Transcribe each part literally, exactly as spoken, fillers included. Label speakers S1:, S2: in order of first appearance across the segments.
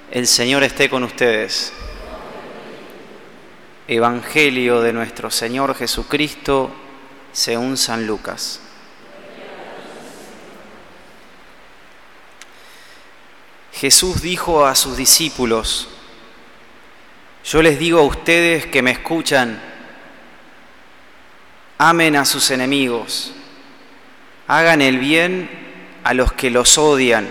S1: El Señor esté con ustedes. Evangelio de nuestro Señor Jesucristo según San Lucas. Jesús dijo a sus discípulos: yo les digo a ustedes que me escuchan, amen a sus enemigos, hagan el bien a los que los odian,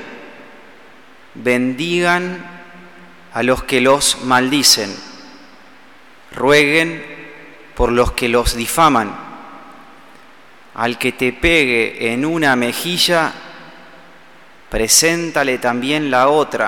S1: bendigan a los que los maldicen, rueguen por los que los difaman. Al que te pegue en una mejilla, preséntale también la otra.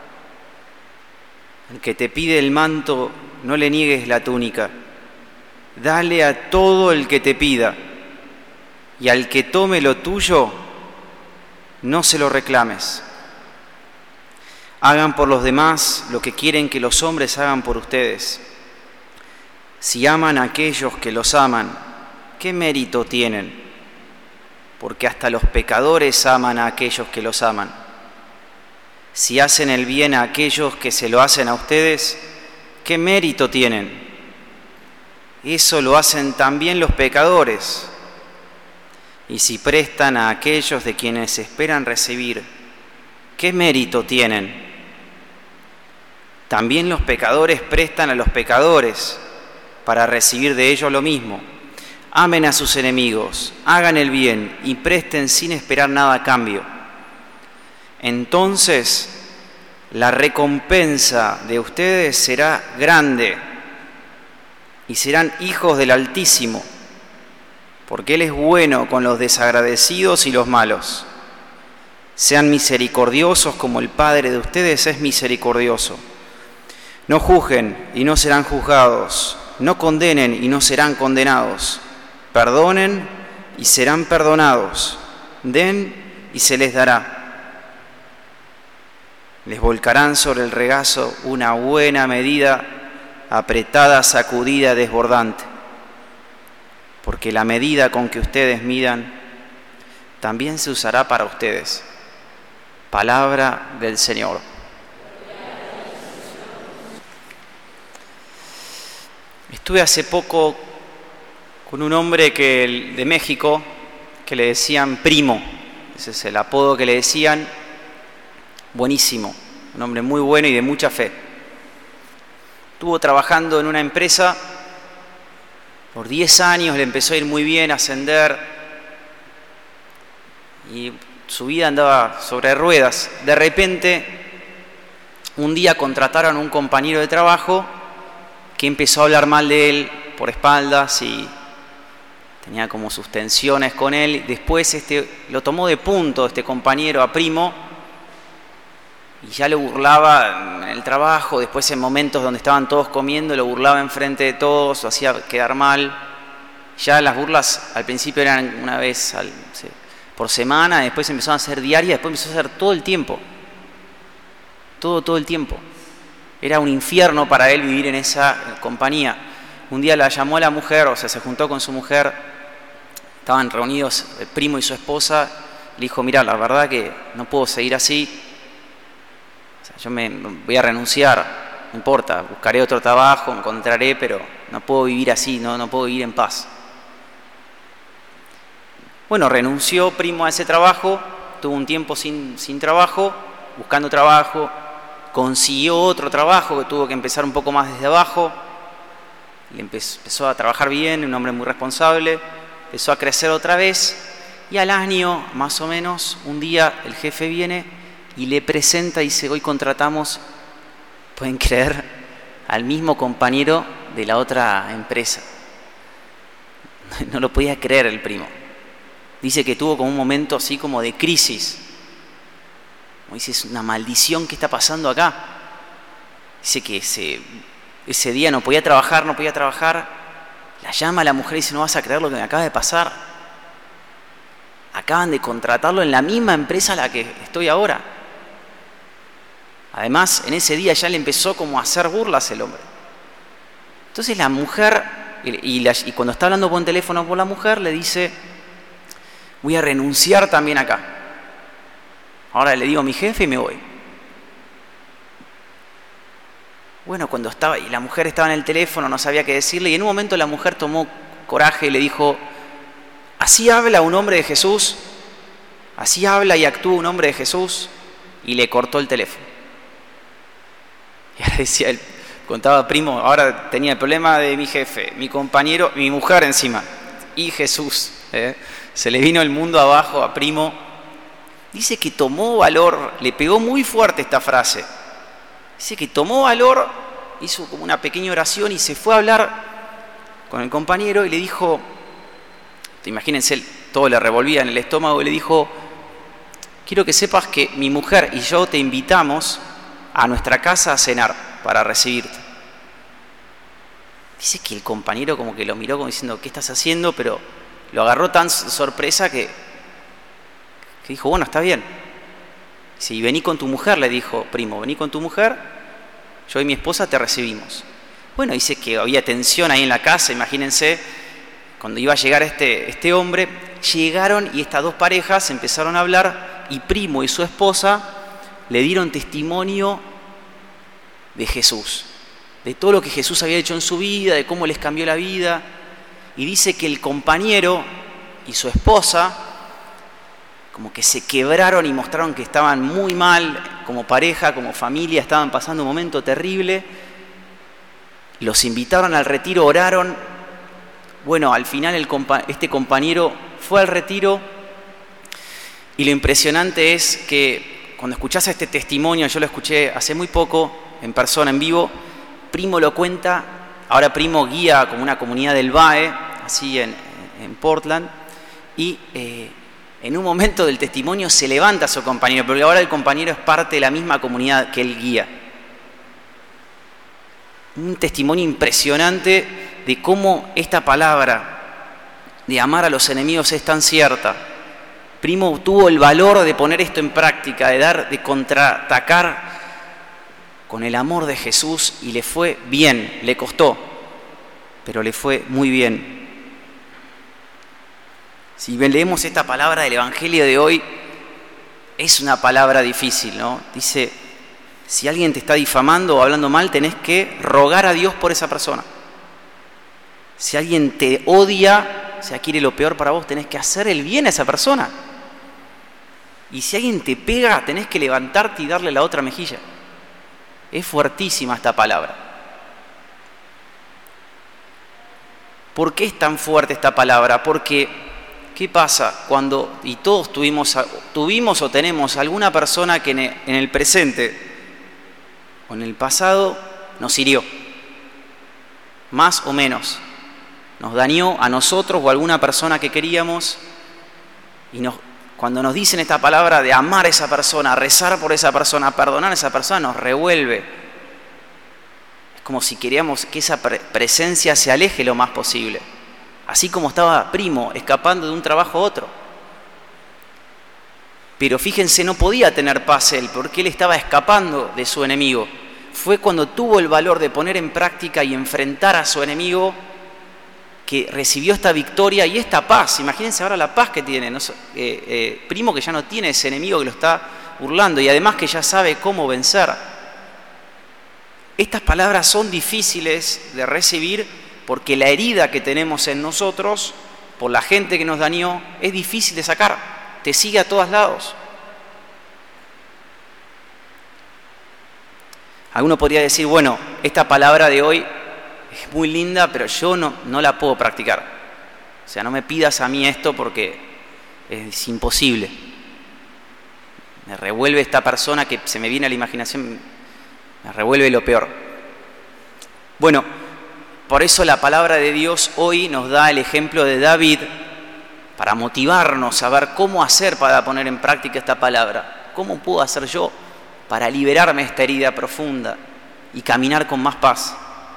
S1: Al que te pide el manto, no le niegues la túnica. Dale a todo el que te pida, y al que tome lo tuyo, no se lo reclames. Hagan por los demás lo que quieren que los hombres hagan por ustedes. Si aman a aquellos que los aman, ¿qué mérito tienen? Porque hasta los pecadores aman a aquellos que los aman. Si hacen el bien a aquellos que se lo hacen a ustedes, ¿qué mérito tienen? Eso lo hacen también los pecadores. Y si prestan a aquellos de quienes esperan recibir, ¿qué mérito tienen? También los pecadores prestan a los pecadores para recibir de ellos lo mismo. Amen a sus enemigos, hagan el bien y presten sin esperar nada a cambio. Entonces, la recompensa de ustedes será grande y serán hijos del Altísimo, porque Él es bueno con los desagradecidos y los malos. Sean misericordiosos como el Padre de ustedes es misericordioso. No juzguen y no serán juzgados. No condenen y no serán condenados. Perdonen y serán perdonados. Den y se les dará. Les volcarán sobre el regazo una buena medida, apretada, sacudida, desbordante. Porque la medida con que ustedes midan también se usará para ustedes. Palabra del Señor. Estuve hace poco con un hombre que, de México que le decían Primo. Ese es el apodo que le decían. Buenísimo, un hombre muy bueno y de mucha fe. Estuvo trabajando en una empresa por diez años, le empezó a ir muy bien, a ascender, y su vida andaba sobre ruedas. De repente, un día contrataron a un compañero de trabajo que empezó a hablar mal de él por espaldas y tenía como sus tensiones con él. Después este, lo tomó de punto este compañero a Primo y ya lo burlaba en el trabajo. Después, en momentos donde estaban todos comiendo, lo burlaba enfrente de todos, lo hacía quedar mal. Ya las burlas al principio eran una vez al, sí, por semana, después empezaron a ser diarias, después empezó a ser todo el tiempo. Todo, todo el tiempo. Era un infierno para él vivir en esa compañía. Un día la llamó a la mujer, o sea, se juntó con su mujer, estaban reunidos el Primo y su esposa, le dijo: mira, la verdad que no puedo seguir así, o sea, yo me voy a renunciar, no importa, buscaré otro trabajo, encontraré, pero no puedo vivir así, no, no puedo vivir en paz. Bueno, renunció Primo a ese trabajo, tuvo un tiempo sin, sin trabajo, buscando trabajo, consiguió otro trabajo que tuvo que empezar un poco más desde abajo, le empezó a trabajar bien, un hombre muy responsable, empezó a crecer otra vez, y al año, más o menos, un día el jefe viene y le presenta y dice: hoy contratamos, pueden creer, al mismo compañero de la otra empresa. No lo podía creer el Primo. Dice que tuvo como un momento así como de crisis. Como dice, es una maldición que está pasando acá. Dice que ese, ese día no podía trabajar, no podía trabajar. La llama a la mujer y dice: no vas a creer lo que me acaba de pasar. Acaban de contratarlo en la misma empresa a la que estoy ahora. Además, en ese día ya le empezó como a hacer burlas el hombre. Entonces la mujer, y, y, la, y cuando está hablando por teléfono con la mujer, le dice: voy a renunciar también acá. Ahora le digo a mi jefe y me voy. Bueno, cuando estaba, y la mujer estaba en el teléfono, no sabía qué decirle, y en un momento la mujer tomó coraje y le dijo, ¿así habla un hombre de Jesús? ¿Así habla y actúa un hombre de Jesús? Y le cortó el teléfono. Y ahora decía él, contaba, primo, ahora tenía el problema de mi jefe, mi compañero, mi mujer encima, y Jesús. ¿eh? Se le vino el mundo abajo a primo. Dice que tomó valor, le pegó muy fuerte esta frase. Dice que tomó valor, hizo como una pequeña oración y se fue a hablar con el compañero y le dijo, imagínense, todo le revolvía en el estómago y le dijo, quiero que sepas que mi mujer y yo te invitamos a nuestra casa a cenar para recibirte. Dice que el compañero como que lo miró como diciendo, ¿qué estás haciendo? Pero lo agarró tan sorpresa que, que dijo, bueno, está bien. Dice, y vení con tu mujer, le dijo, primo, vení con tu mujer, yo y mi esposa te recibimos. Bueno, dice que había tensión ahí en la casa, imagínense, cuando iba a llegar este, este hombre, llegaron y estas dos parejas empezaron a hablar y primo y su esposa le dieron testimonio de Jesús, de todo lo que Jesús había hecho en su vida, de cómo les cambió la vida. Y dice que el compañero y su esposa como que se quebraron y mostraron que estaban muy mal como pareja, como familia, estaban pasando un momento terrible. Los invitaron al retiro, oraron. Bueno, al final el compa- este compañero fue al retiro y lo impresionante es que cuando escuchás este testimonio, yo lo escuché hace muy poco en persona, en vivo, Primo lo cuenta, ahora Primo guía como una comunidad del B A E, así en, en Portland, y eh, en un momento del testimonio se levanta su compañero, porque ahora el compañero es parte de la misma comunidad que él guía. Un testimonio impresionante de cómo esta palabra de amar a los enemigos es tan cierta. Primo tuvo el valor de poner esto en práctica, de dar, de contraatacar con el amor de Jesús y le fue bien, le costó, pero le fue muy bien. Si leemos esta palabra del Evangelio de hoy, es una palabra difícil, ¿no? Dice, si alguien te está difamando o hablando mal, tenés que rogar a Dios por esa persona. Si alguien te odia, o sea, quiere lo peor para vos, tenés que hacer el bien a esa persona. Y si alguien te pega, tenés que levantarte y darle la otra mejilla. Es fuertísima esta palabra. ¿Por qué es tan fuerte esta palabra? Porque, ¿qué pasa cuando, y todos tuvimos, tuvimos o tenemos alguna persona que en el presente o en el pasado nos hirió? Más o menos. Nos dañó a nosotros o a alguna persona que queríamos y nos, cuando nos dicen esta palabra de amar a esa persona, rezar por esa persona, perdonar a esa persona, nos revuelve. Es como si queríamos que esa pre- presencia se aleje lo más posible. Así como estaba Primo escapando de un trabajo a otro. Pero fíjense, no podía tener paz él porque él estaba escapando de su enemigo. Fue cuando tuvo el valor de poner en práctica y enfrentar a su enemigo que recibió esta victoria y esta paz. Imagínense ahora la paz que tiene, ¿no? eh, eh, Primo que ya no tiene ese enemigo que lo está burlando y además que ya sabe cómo vencer. Estas palabras son difíciles de recibir porque la herida que tenemos en nosotros por la gente que nos dañó es difícil de sacar, te sigue a todos lados. Alguno podría decir, bueno, esta palabra de hoy es muy linda, pero yo no, no la puedo practicar. O sea, no me pidas a mí esto porque es imposible. Me revuelve esta persona que se me viene a la imaginación, me revuelve lo peor. Bueno, por eso la palabra de Dios hoy nos da el ejemplo de David para motivarnos a ver cómo hacer para poner en práctica esta palabra. ¿Cómo puedo hacer yo para liberarme de esta herida profunda y caminar con más paz?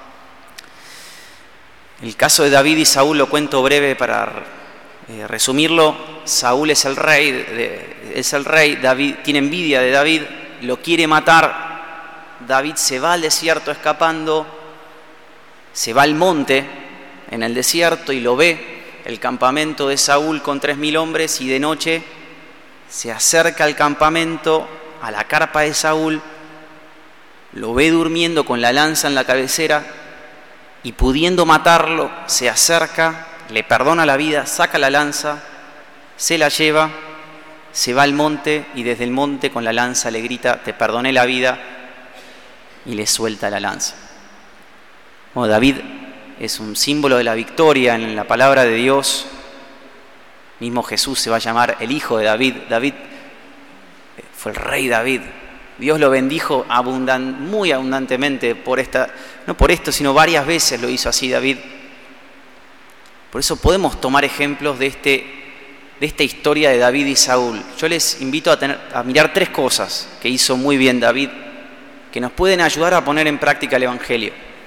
S1: El caso de David y Saúl lo cuento breve para eh, resumirlo. Saúl es el rey, de, es el rey, David tiene envidia de David, lo quiere matar. David se va al desierto escapando, se va al monte en el desierto y lo ve, el campamento de Saúl con tres mil hombres, y de noche se acerca al campamento, a la carpa de Saúl, lo ve durmiendo con la lanza en la cabecera y pudiendo matarlo, se acerca, le perdona la vida, saca la lanza, se la lleva, se va al monte y desde el monte con la lanza le grita: te perdoné la vida, y le suelta la lanza. Bueno, David es un símbolo de la victoria en la palabra de Dios. Mismo Jesús se va a llamar el hijo de David. David fue el rey David. Dios lo bendijo abundan, muy abundantemente por esta, no por esto, sino varias veces lo hizo así David. Por eso podemos tomar ejemplos de, este, de esta historia de David y Saúl. Yo les invito a, tener, a mirar tres cosas que hizo muy bien David, que nos pueden ayudar a poner en práctica el Evangelio.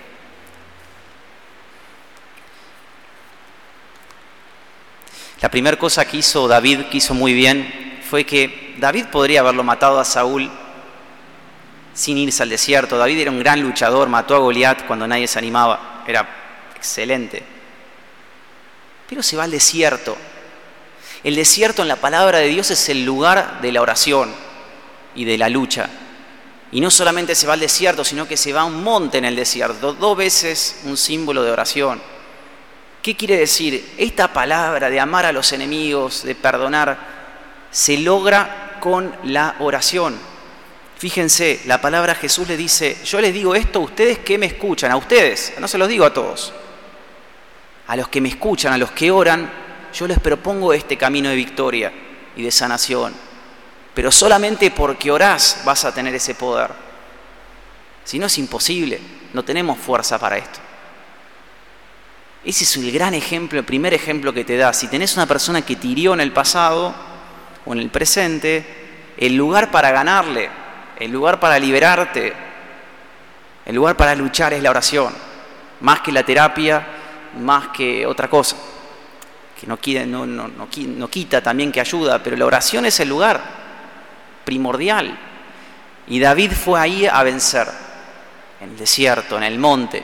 S1: La primera cosa que hizo David, que hizo muy bien, fue que David podría haberlo matado a Saúl sin irse al desierto. David era un gran luchador, mató a Goliat cuando nadie se animaba, era excelente. Pero se va al desierto. El desierto en la palabra de Dios es el lugar de la oración y de la lucha. Y no solamente se va al desierto, sino que se va a un monte en el desierto, dos veces un símbolo de oración. ¿Qué quiere decir? Esta palabra de amar a los enemigos, de perdonar, se logra con la oración. Fíjense, la palabra Jesús le dice: yo les digo esto a ustedes que me escuchan, a ustedes, no se los digo a todos. A los que me escuchan, a los que oran, yo les propongo este camino de victoria y de sanación. Pero solamente porque orás vas a tener ese poder. Si no, es imposible, no tenemos fuerza para esto. Ese es el gran ejemplo, el primer ejemplo que te da. Si tenés una persona que te hirió en el pasado o en el presente, el lugar para ganarle, el lugar para liberarte, el lugar para luchar es la oración. Más que la terapia, más que otra cosa. Que no, no, no, no, no quita también, que ayuda, pero la oración es el lugar primordial. Y David fue ahí a vencer, en el desierto, en el monte.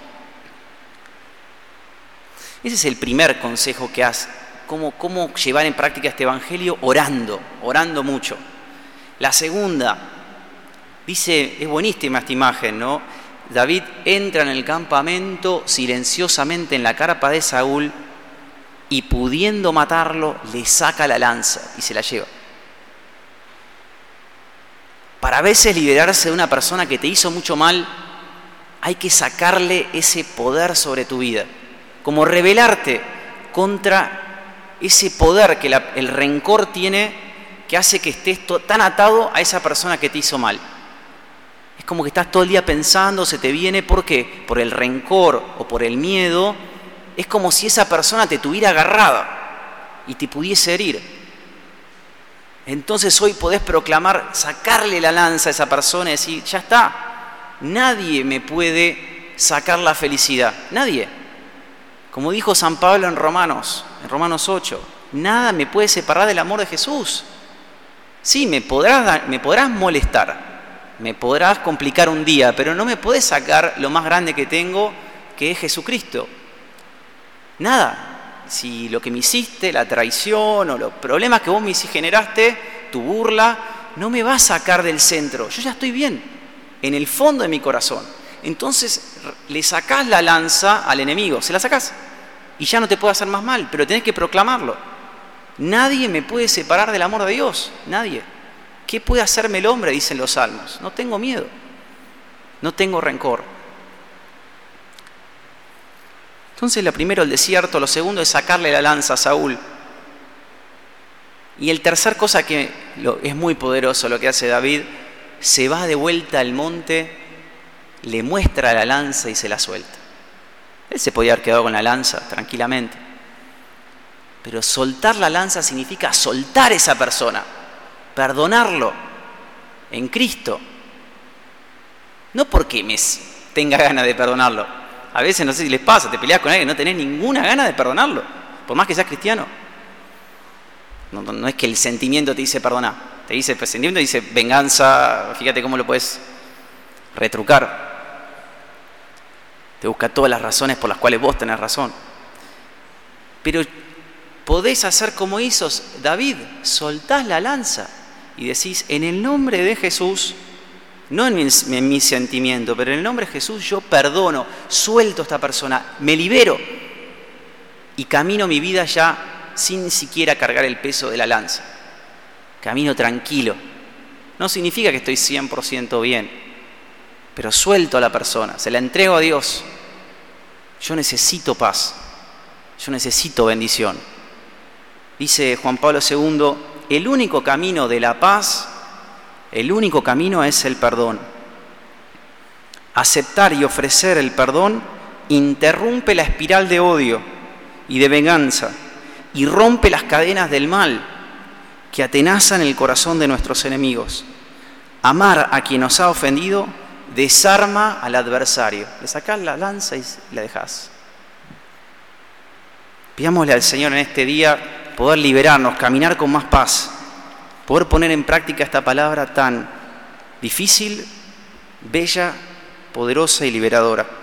S1: Ese es el primer consejo que hace, cómo, cómo llevar en práctica este evangelio orando, orando mucho. La segunda, dice, es buenísima esta imagen, ¿no? David entra en el campamento silenciosamente en la carpa de Saúl y pudiendo matarlo, le saca la lanza y se la lleva. Para a veces liberarse de una persona que te hizo mucho mal, hay que sacarle ese poder sobre tu vida. Como rebelarte contra ese poder que la, el rencor tiene, que hace que estés to, tan atado a esa persona que te hizo mal. Es como que estás todo el día pensando, se te viene, ¿por qué? Por el rencor o por el miedo. Es como si esa persona te tuviera agarrada y te pudiese herir. Entonces hoy podés proclamar, sacarle la lanza a esa persona y decir: ya está, nadie me puede sacar la felicidad, nadie. Como dijo San Pablo en Romanos, en Romanos ocho, nada me puede separar del amor de Jesús. Sí, me podrás, me podrás molestar, me podrás complicar un día, pero no me podés sacar lo más grande que tengo, que es Jesucristo. Nada. Si lo que me hiciste, la traición o los problemas que vos me generaste, tu burla, no me va a sacar del centro. Yo ya estoy bien, en el fondo de mi corazón. Entonces le sacás la lanza al enemigo, se la sacás y ya no te puede hacer más mal, pero tenés que proclamarlo. Nadie me puede separar del amor de Dios, nadie. ¿Qué puede hacerme el hombre?, dicen los salmos. No tengo miedo, no tengo rencor. Entonces, lo primero, el desierto. Lo segundo es sacarle la lanza a Saúl. Y el tercer cosa que lo, es muy poderoso lo que hace David, se va de vuelta al monte, le muestra la lanza y se la suelta. Él se podía haber quedado con la lanza tranquilamente. Pero soltar la lanza significa soltar a esa persona, perdonarlo en Cristo. No porque me tenga ganas de perdonarlo. A veces, no sé si les pasa, te peleas con alguien y no tenés ninguna gana de perdonarlo, por más que seas cristiano. No, no, no es que el sentimiento te dice perdonar, te dice, el sentimiento dice venganza, fíjate cómo lo puedes retrucar. Te busca todas las razones por las cuales vos tenés razón. Pero podés hacer como hizo David, soltás la lanza y decís: en el nombre de Jesús, no en mi, en mi sentimiento, pero en el nombre de Jesús yo perdono, suelto a esta persona, me libero y camino mi vida ya sin siquiera cargar el peso de la lanza. Camino tranquilo. No significa que estoy cien por ciento bien, pero suelto a la persona, se la entrego a Dios. Yo necesito paz, yo necesito bendición. Dice Juan Pablo segundo, el único camino de la paz, el único camino es el perdón. Aceptar y ofrecer el perdón interrumpe la espiral de odio y de venganza y rompe las cadenas del mal que atenazan el corazón de nuestros enemigos. Amar a quien nos ha ofendido desarma al adversario. Le sacás la lanza y la dejás. Pidámosle al Señor en este día poder liberarnos, caminar con más paz, poder poner en práctica esta palabra tan difícil, bella, poderosa y liberadora.